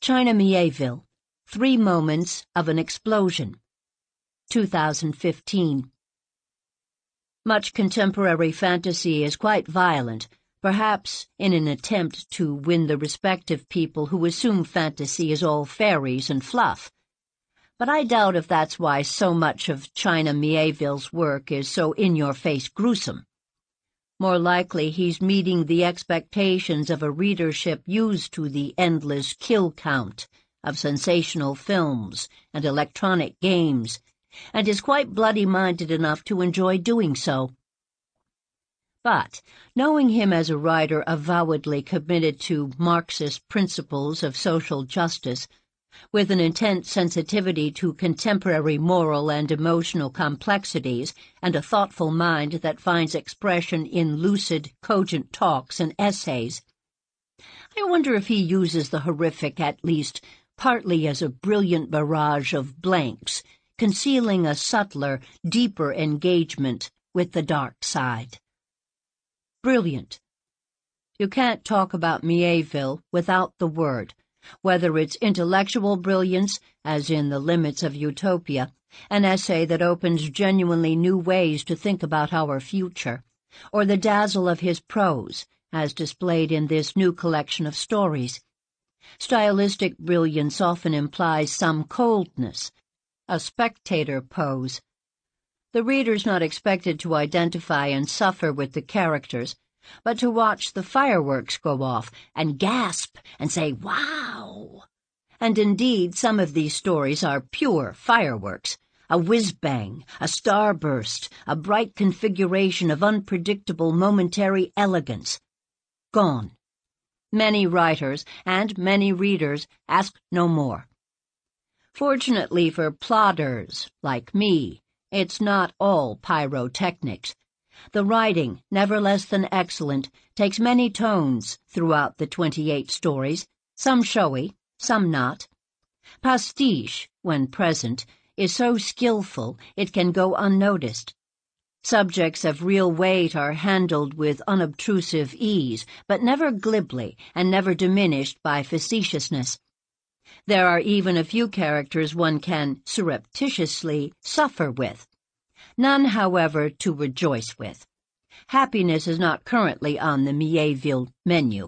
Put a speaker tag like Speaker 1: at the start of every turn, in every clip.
Speaker 1: China Mieville, 3 Moments of an Explosion, 2015. Much contemporary fantasy is quite violent, perhaps in an attempt to win the respect of people who assume fantasy is all fairies and fluff. But I doubt if that's why so much of China Mieville's work is so in-your-face gruesome. More likely he's meeting the expectations of a readership used to the endless kill count of sensational films and electronic games, and is quite bloody-minded enough to enjoy doing so. But, knowing him as a writer avowedly committed to Marxist principles of social justice, with an intense sensitivity to contemporary moral and emotional complexities and a thoughtful mind that finds expression in lucid, cogent talks and essays, I wonder if he uses the horrific at least partly as a brilliant barrage of blanks, concealing a subtler, deeper engagement with the dark side. Brilliant. You can't talk about Mieville without the word, whether it's intellectual brilliance, as in The Limits of Utopia, an essay that opens genuinely new ways to think about our future, or the dazzle of his prose, as displayed in this new collection of stories. Stylistic brilliance often implies some coldness, a spectator pose. The reader's not expected to identify and suffer with the characters, but to watch the fireworks go off and gasp and say, "Wow!" And indeed, some of these stories are pure fireworks, a whiz-bang, a starburst, a bright configuration of unpredictable momentary elegance. Gone. Many writers and many readers ask no more. Fortunately for plodders like me, it's not all pyrotechnics. The writing, never less than excellent, takes many tones throughout the 28 stories, some showy, some not. Pastiche, when present, is so skillful it can go unnoticed. Subjects of real weight are handled with unobtrusive ease, but never glibly and never diminished by facetiousness. There are even a few characters one can surreptitiously suffer with. None, however, to rejoice with. Happiness is not currently on the Mieville menu.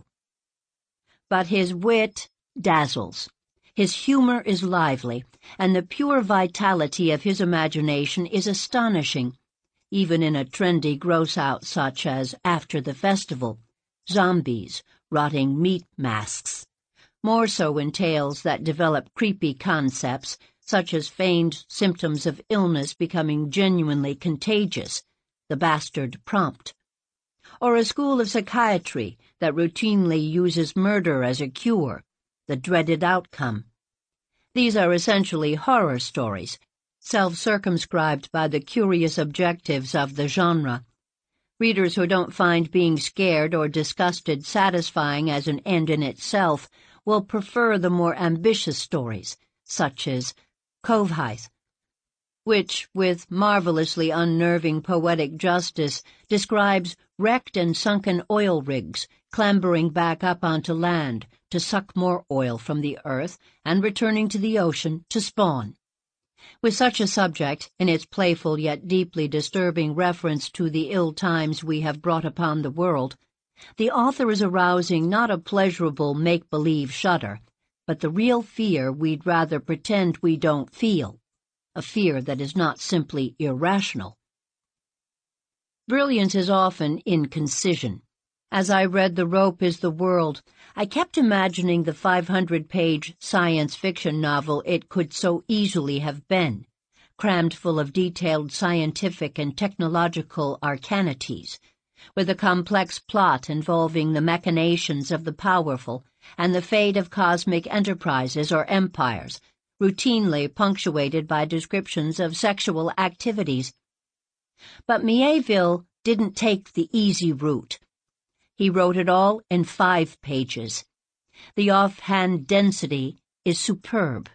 Speaker 1: But his wit dazzles. His humor is lively, and the pure vitality of his imagination is astonishing, even in a trendy gross-out such as After the Festival, Zombies, Rotting Meat Masks. More so in tales that develop creepy concepts, such as feigned symptoms of illness becoming genuinely contagious, The Bastard Prompt, or a school of psychiatry that routinely uses murder as a cure, The Dreaded Outcome. These are essentially horror stories, self-circumscribed by the curious objectives of the genre. Readers who don't find being scared or disgusted satisfying as an end in itself will prefer the more ambitious stories, such as Covehithe, which, with marvelously unnerving poetic justice, describes wrecked and sunken oil rigs clambering back up onto land to suck more oil from the earth and returning to the ocean to spawn. With such a subject, in its playful yet deeply disturbing reference to the ill times we have brought upon the world, the author is arousing not a pleasurable make-believe shudder, but the real fear we'd rather pretend we don't feel, a fear that is not simply irrational. Brilliance is often in concision. As I read The Rope is the World, I kept imagining the 500-page science fiction novel it could so easily have been, crammed full of detailed scientific and technological arcanities, with a complex plot involving the machinations of the powerful and the fate of cosmic enterprises or empires, routinely punctuated by descriptions of sexual activities. But Mieville didn't take the easy route. He wrote it all in 5 pages. The offhand density is superb.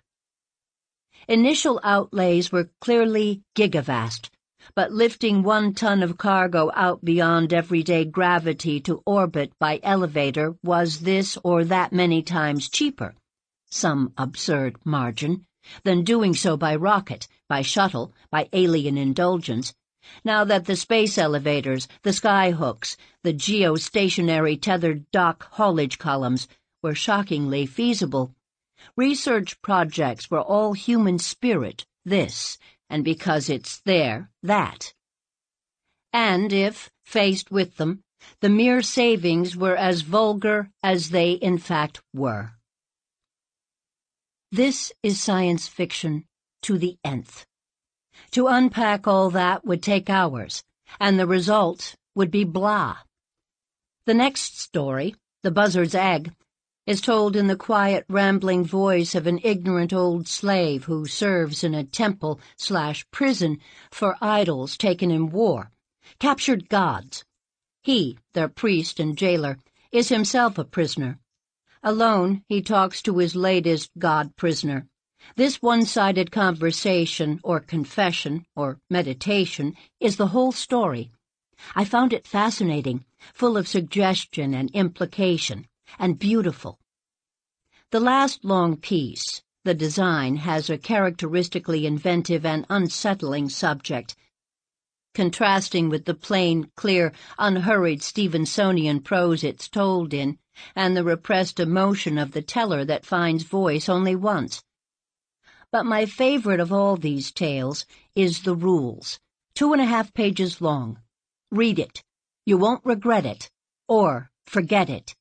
Speaker 1: Initial outlays were clearly gigavast, but lifting 1 ton of cargo out beyond everyday gravity to orbit by elevator was this or that many times cheaper, some absurd margin, than doing so by rocket, by shuttle, by alien indulgence, now that the space elevators, the skyhooks, the geostationary tethered dock haulage columns were shockingly feasible. Research projects were all human spirit, this, and because it's there, that. And if, faced with them, the mere savings were as vulgar as they in fact were. This is science fiction to the nth. To unpack all that would take hours, and the result would be blah. The next story, The Buzzard's Egg, is told in the quiet, rambling voice of an ignorant old slave who serves in a temple/prison for idols taken in war, captured gods. He, their priest and jailer, is himself a prisoner. Alone, he talks to his latest god-prisoner. This one-sided conversation, or confession, or meditation, is the whole story. I found it fascinating, full of suggestion and implication, and beautiful. The last long piece, the design, has a characteristically inventive and unsettling subject, contrasting with the plain, clear, unhurried Stevensonian prose it's told in, and the repressed emotion of the teller that finds voice only once. But my favorite of all these tales is The Rules, 2.5 pages long. Read it. You won't regret it, or forget it.